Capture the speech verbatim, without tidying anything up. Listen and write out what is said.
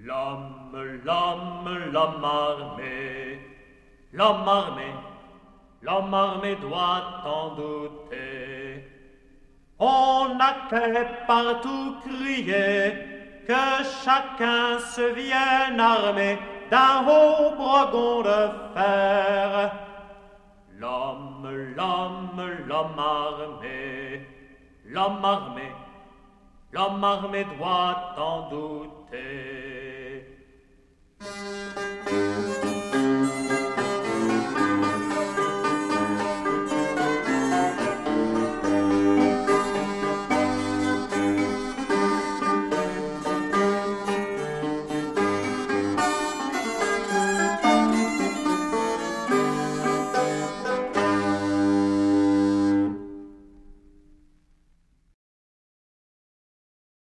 L'homme, l'homme, l'homme armé, l'homme armé, l'homme armé doit en douter. On n'a qu'à partout crier que chacun se vienne armé d'un haut bregon de fer. L'homme, l'homme, l'homme armé, l'homme armé, l'homme armé doit en douter.